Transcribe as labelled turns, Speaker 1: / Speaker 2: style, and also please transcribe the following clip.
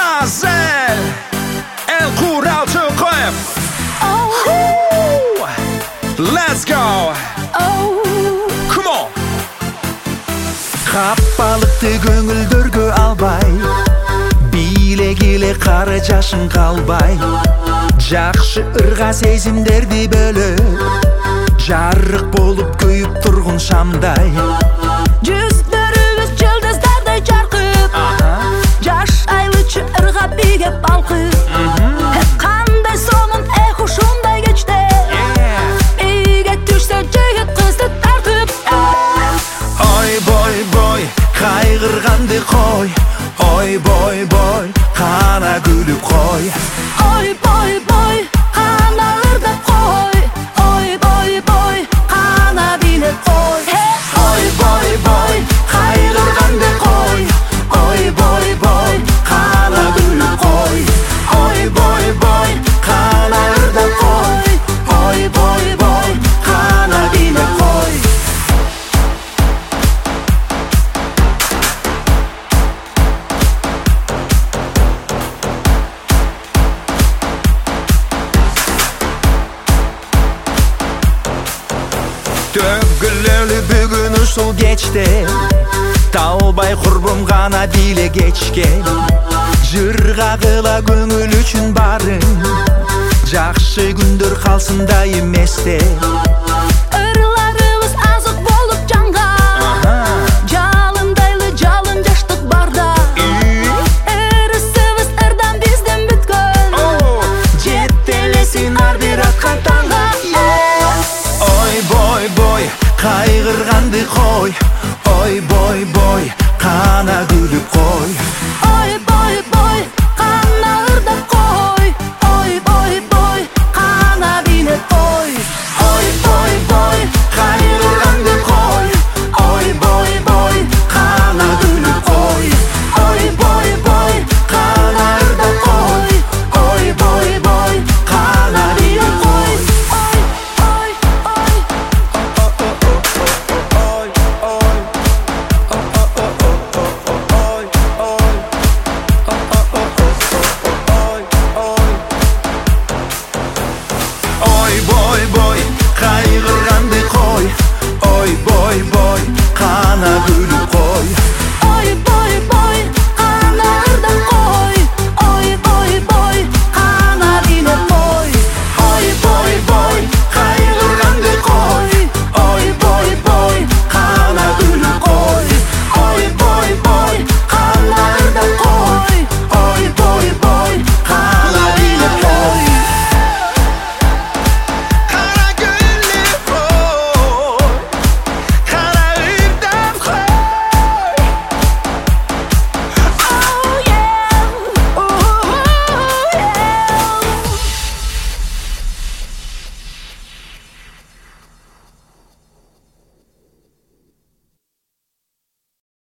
Speaker 1: Mazel El Kuralcı koyup Let's go Come on
Speaker 2: Қапалықты көңілдерге албай Билегіле қара жашың қалбай Жақшы ырға сезімдерді бөліп Жарық болып көйіп тұрғын шамдай
Speaker 3: Жүздеріңіз жылдыздардай жарқып Жаш айлычы ырға биге балқып Қандай соңын хушундай кечте Биге түшсе жігіт қызды тартып
Speaker 2: Ой бой бой қайғырғанды қой Ой бой бой қана күліп қой
Speaker 3: Ой бой бой қана ырдап қой Ой бой бой қана билеп қой
Speaker 2: Ой бой бой қайғырғанды қой Ой бой бой қана күліп қой Ой бой бой қана ырдап қой Ой бой бой қана билеп қой Төгілілі бүгін ұшыл кечте Талбай құрбым ғана биле кечкен Жырғағыла көңіл үшін барың Жақшы күндер қалсында еместе
Speaker 3: Ырларыбыз азық болып жанға Жалындайлы жалын жаштық барда Ырысыбыз ырдан бізден бүткөн
Speaker 2: Жеттелесін ар бир атқан таңға Ой бой бой қайғырғанды қой Ой бой бой қана күліп қой
Speaker 3: Ой